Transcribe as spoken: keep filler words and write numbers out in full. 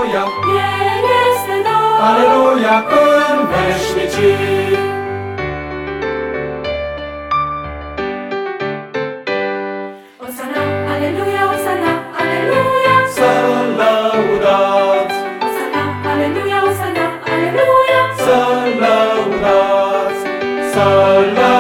Aleluia, El este Domn. Aleluia, în veșnicii. Osana, aleluia, Osana, aleluia. Să-L lăudați, Osana, aleluia, Osana, aleluia. să-L lăudați, să-L lăudați.